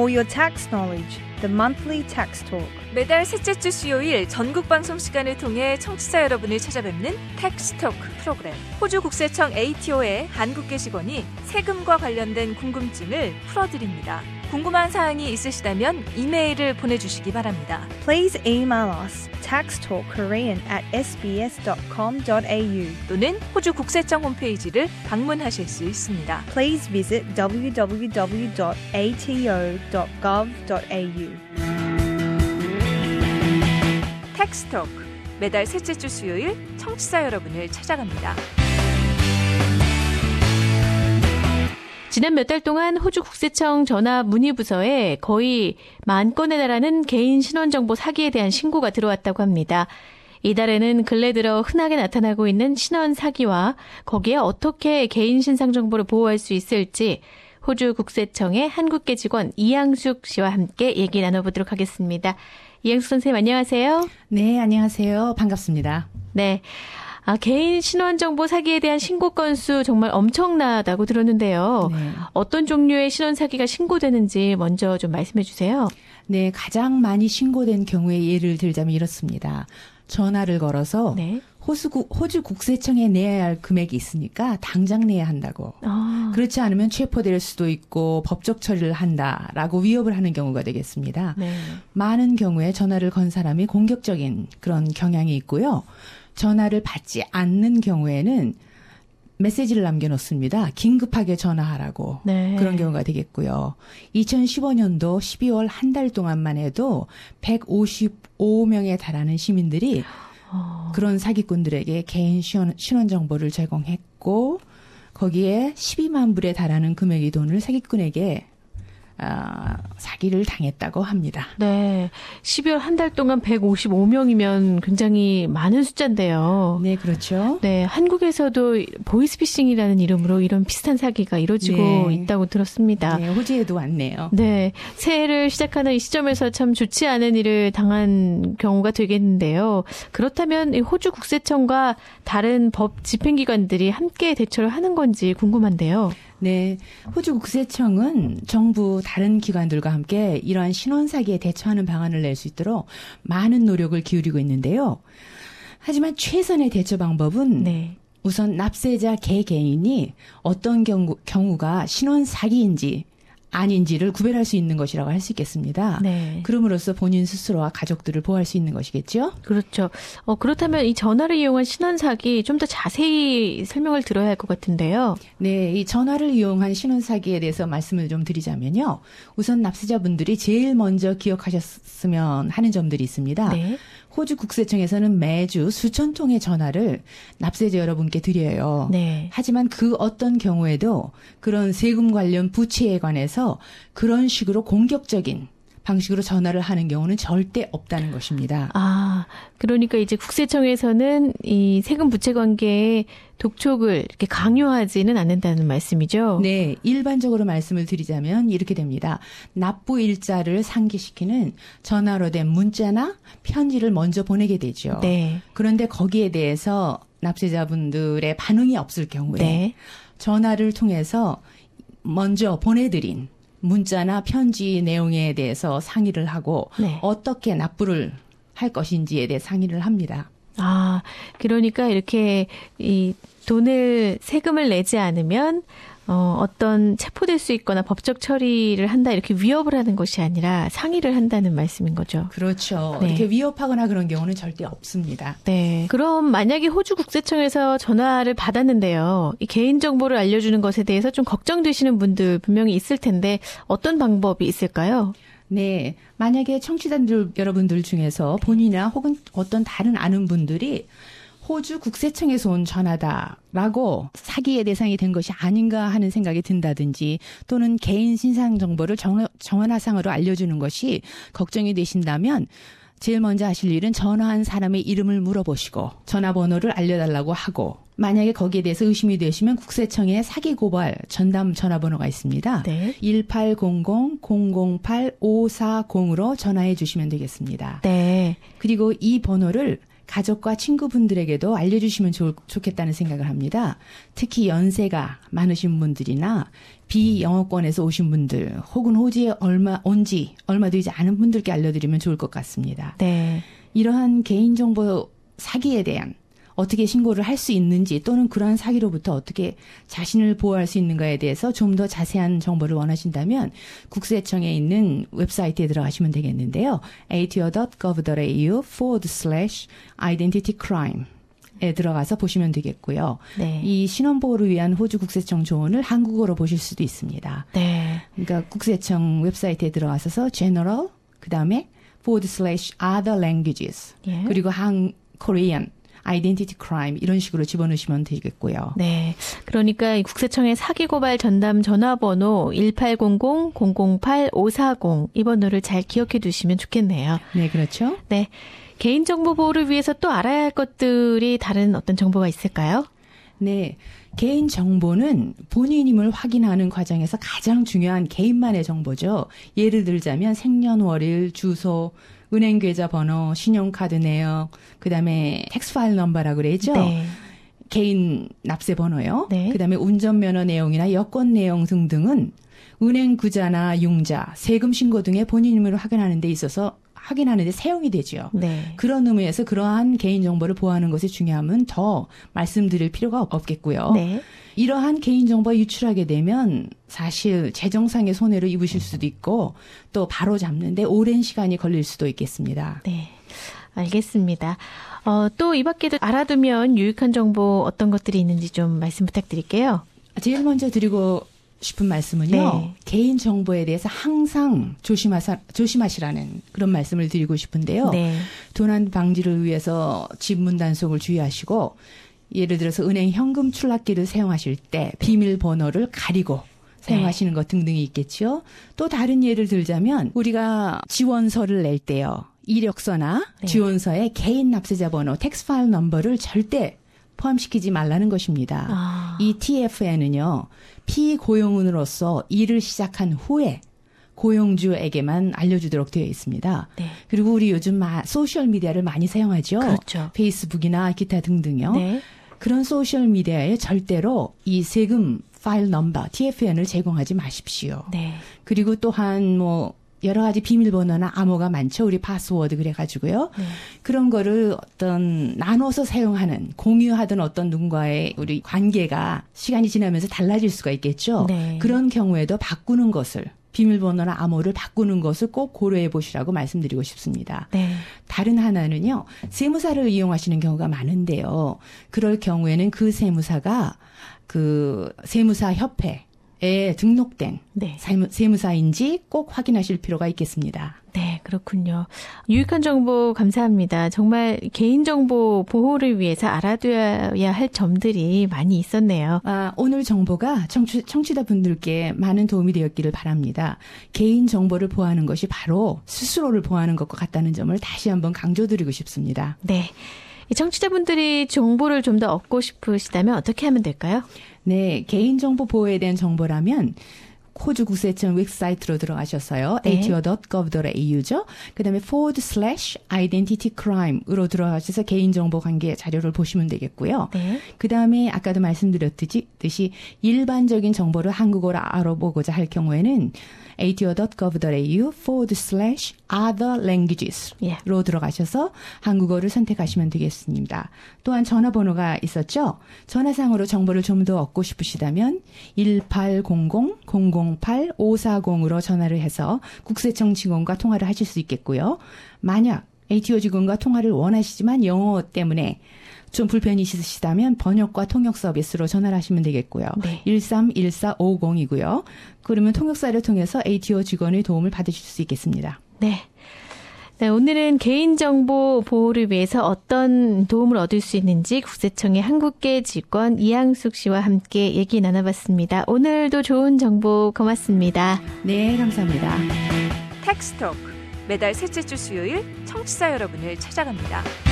For your tax knowledge, the monthly tax talk. 매달 셋째 주 수요일 전국 방송 시간을 통해 청취자 여러분을 찾아뵙는 텍스토크 프로그램. 호주 국세청 ATO의 한국계 직원이 세금과 관련된 궁금증을 풀어드립니다. 궁금한 사항이 있으시다면 이메일을 보내주시기 바랍니다. Please email us taxtalkkorean@sbs.com.au 또는 호주 국세청 홈페이지를 방문하실 수 있습니다. Please visit www.ato.gov.au. 텍스토크 매달 셋째 주 수요일 청취자 여러분을 찾아갑니다. 지난 몇 달 동안 호주 국세청 전화 문의부서에 거의 10,000건에 달하는 개인 신원정보 사기에 대한 신고가 들어왔다고 합니다. 이달에는 근래 들어 흔하게 나타나고 있는 신원 사기와 거기에 어떻게 개인 신상 정보를 보호할 수 있을지 호주 국세청의 한국계 직원 이양숙 씨와 함께 얘기 나눠보도록 하겠습니다. 이양숙 선생님 안녕하세요. 네, 안녕하세요. 반갑습니다. 네. 개인 신원정보 사기에 대한 신고 건수 정말 엄청나다고 들었는데요. 네. 어떤 종류의 신원 사기가 신고되는지 먼저 좀 말씀해 주세요. 네, 가장 많이 신고된 경우에 예를 들자면 이렇습니다. 전화를 걸어서 네. 호주 국세청에 내야 할 금액이 있으니까 당장 내야 한다고. 그렇지 않으면 체포될 수도 있고 법적 처리를 한다라고 위협을 하는 경우가 되겠습니다. 네. 많은 경우에 전화를 건 사람이 공격적인 그런 경향이 있고요. 전화를 받지 않는 경우에는 메시지를 남겨놓습니다. 긴급하게 전화하라고. 네. 그런 경우가 되겠고요. 2015년도 12월 한 달 동안만 해도 155명에 달하는 시민들이 그런 사기꾼들에게 개인 신원 정보를 제공했고 거기에 12만 불에 달하는 금액의 돈을 사기꾼에게 사기를 당했다고 합니다. 네. 12월 한 달 동안 155명이면 굉장히 많은 숫자인데요. 네, 그렇죠. 네. 한국에서도 보이스피싱이라는 이름으로 이런 비슷한 사기가 이루어지고 네. 있다고 들었습니다. 네, 호주에도 왔네요. 네. 새해를 시작하는 이 시점에서 참 좋지 않은 일을 당한 경우가 되겠는데요. 그렇다면 이 호주 국세청과 다른 법 집행기관들이 함께 대처를 하는 건지 궁금한데요. 네, 호주 국세청은 정부 다른 기관들과 함께 이러한 신원 사기에 대처하는 방안을 낼 수 있도록 많은 노력을 기울이고 있는데요. 하지만 최선의 대처 방법은 네. 우선 납세자 개개인이 어떤 경우가 신원 사기인지 아닌지를 구별할 수 있는 것이라고 할 수 있겠습니다. 네. 그럼으로써 본인 스스로와 가족들을 보호할 수 있는 것이겠죠? 그렇죠. 그렇다면 이 전화를 이용한 신원 사기 좀 더 자세히 설명을 들어야 할 것 같은데요. 네, 이 전화를 이용한 신원 사기에 대해서 말씀을 좀 드리자면요. 우선 납세자분들이 제일 먼저 기억하셨으면 하는 점들이 있습니다. 네. 호주 국세청에서는 매주 수천 통의 전화를 납세자 여러분께 드려요. 네. 하지만 그 어떤 경우에도 그런 세금 관련 부채에 관해서 그런 식으로 공격적인 방식으로 전화를 하는 경우는 절대 없다는 것입니다. 그러니까 이제 국세청에서는 이 세금 부채 관계에 독촉을 이렇게 강요하지는 않는다는 말씀이죠? 네, 일반적으로 말씀을 드리자면 이렇게 됩니다. 납부 일자를 상기시키는 전화로 된 문자나 편지를 먼저 보내게 되죠. 네. 그런데 거기에 대해서 납세자분들의 반응이 없을 경우에 네. 전화를 통해서 먼저 보내드린 문자나 편지 내용에 대해서 상의를 하고 네. 어떻게 납부를 할 것인지에 대해 상의를 합니다. 그러니까 이렇게 이 세금을 내지 않으면 어떤 체포될 수 있거나 법적 처리를 한다 이렇게 위협을 하는 것이 아니라 상의를 한다는 말씀인 거죠. 그렇죠. 네. 이렇게 위협하거나 그런 경우는 절대 없습니다. 네. 그럼 만약에 호주 국세청에서 전화를 받았는데요. 이 개인정보를 알려주는 것에 대해서 좀 걱정되시는 분들 분명히 있을 텐데 어떤 방법이 있을까요? 네. 만약에 청취자들 여러분들 중에서 본인이나 혹은 어떤 다른 아는 분들이 호주 국세청에서 온 전화다라고 사기의 대상이 된 것이 아닌가 하는 생각이 든다든지 또는 개인 신상 정보를 전화상으로 알려주는 것이 걱정이 되신다면 제일 먼저 하실 일은 전화한 사람의 이름을 물어보시고 전화번호를 알려달라고 하고 만약에 거기에 대해서 의심이 되시면 국세청에 사기 고발 전담 전화번호가 있습니다. 네. 1800-008-540으로 전화해 주시면 되겠습니다. 네. 그리고 이 번호를 가족과 친구분들에게도 알려주시면 좋겠다는 생각을 합니다. 특히 연세가 많으신 분들이나 비영어권에서 오신 분들 혹은 호주에 온 지 얼마 되지 않은 분들께 알려드리면 좋을 것 같습니다. 네. 이러한 개인정보 사기에 대한 어떻게 신고를 할 수 있는지 또는 그러한 사기로부터 어떻게 자신을 보호할 수 있는가에 대해서 좀 더 자세한 정보를 원하신다면 국세청에 있는 웹사이트에 들어가시면 되겠는데요. atr.gov.au/identitycrime 에 들어가서 보시면 되겠고요. 네. 이 신원보호를 위한 호주 국세청 조언을 한국어로 보실 수도 있습니다. 네. 그러니까 국세청 웹사이트에 들어가셔서 general 그다음에 /other languages 예. 그리고 Korean identity crime 이런 식으로 집어넣으시면 되겠고요. 네. 그러니까 이 국세청의 사기고발 전담 전화번호 1800-008-540 이 번호를 잘 기억해 두시면 좋겠네요. 네, 그렇죠. 네. 개인정보 보호를 위해서 또 알아야 할 것들이 다른 어떤 정보가 있을까요? 네. 개인 정보는 본인임을 확인하는 과정에서 가장 중요한 개인만의 정보죠. 예를 들자면 생년월일, 주소, 은행 계좌 번호, 신용카드 내역, 그다음에 텍스 파일 넘버라고 그러죠. 네. 개인 납세 번호요. 네. 그다음에 운전면허 내용이나 여권 내용 등등은 은행 구자나 융자, 세금 신고 등의 본인임을 확인하는 데 있어서 확인하는 데 사용이 되죠. 네. 그런 의미에서 그러한 개인정보를 보호하는 것이 중요하면 더 말씀드릴 필요가 없겠고요. 네. 이러한 개인정보를 유출하게 되면 사실 재정상의 손해를 입으실 수도 있고 또 바로 잡는데 오랜 시간이 걸릴 수도 있겠습니다. 네. 알겠습니다. 또 이 밖에도 알아두면 유익한 정보 어떤 것들이 있는지 좀 말씀 부탁드릴게요. 제일 먼저 드리고 싶은 말씀은요. 네. 개인정보에 대해서 항상 조심하시라는 그런 말씀을 드리고 싶은데요. 네. 도난 방지를 위해서 집 문 단속을 주의하시고 예를 들어서 은행 현금 출납기를 사용하실 때 비밀번호를 가리고 사용하시는 것 등등이 있겠죠. 또 다른 예를 들자면 우리가 지원서를 낼 때요. 이력서나 네. 지원서에 개인 납세자 번호, 텍스 파일 넘버를 절대 포함시키지 말라는 것입니다. 아. 이 TFN은요. 피고용인으로서 일을 시작한 후에 고용주에게만 알려주도록 되어 있습니다. 네. 그리고 우리 요즘 소셜미디어를 많이 사용하죠. 그렇죠. 페이스북이나 기타 등등요. 네. 그런 소셜미디어에 절대로 이 세금 파일 넘버 TFN을 제공하지 마십시오. 네. 그리고 또한 여러 가지 비밀번호나 암호가 많죠. 우리 파스워드 그래가지고요. 네. 그런 거를 어떤 나눠서 사용하는 공유하던 어떤 누군가의 우리 관계가 시간이 지나면서 달라질 수가 있겠죠. 네. 그런 경우에도 바꾸는 것을 비밀번호나 암호를 바꾸는 것을 꼭 고려해 보시라고 말씀드리고 싶습니다. 네. 다른 하나는요. 세무사를 이용하시는 경우가 많은데요. 그럴 경우에는 그 세무사가 그 세무사 협회에 등록된 네. 세무사인지 꼭 확인하실 필요가 있겠습니다. 네, 그렇군요. 유익한 정보 감사합니다. 정말 개인정보 보호를 위해서 알아둬야 할 점들이 많이 있었네요. 오늘 정보가 청취자분들께 많은 도움이 되었기를 바랍니다. 개인정보를 보호하는 것이 바로 스스로를 보호하는 것과 같다는 점을 다시 한번 강조드리고 싶습니다. 네. 청취자분들이 정보를 좀 더 얻고 싶으시다면 어떻게 하면 될까요? 네, 개인정보 보호에 대한 정보라면 호주 국세청 웹사이트로 들어가셔서요. 네. atr.gov.au죠. 그다음에 /identitycrime으로 들어가셔서 개인정보 관계 자료를 보시면 되겠고요. 네. 그다음에 아까도 말씀드렸듯이 일반적인 정보를 한국어로 알아보고자 할 경우에는 atr.gov.au/other languages로 들어가셔서 한국어를 선택하시면 되겠습니다. 또한 전화번호가 있었죠. 전화상으로 정보를 좀 더 얻고 싶으시다면 1800-008-540으로 전화를 해서 국세청 직원과 통화를 하실 수 있겠고요. 만약 ATO 직원과 통화를 원하시지만 영어 때문에 좀 불편이 있으시다면 번역과 통역 서비스로 전화를 하시면 되겠고요. 네. 131450이고요. 그러면 통역사를 통해서 ATO 직원의 도움을 받으실 수 있겠습니다. 네. 네, 오늘은 개인정보 보호를 위해서 어떤 도움을 얻을 수 있는지 국세청의 한국계 직원 이항숙 씨와 함께 얘기 나눠봤습니다. 오늘도 좋은 정보 고맙습니다. 네, 감사합니다. 텍스토크 매달 셋째 주 수요일 청취자 여러분을 찾아갑니다.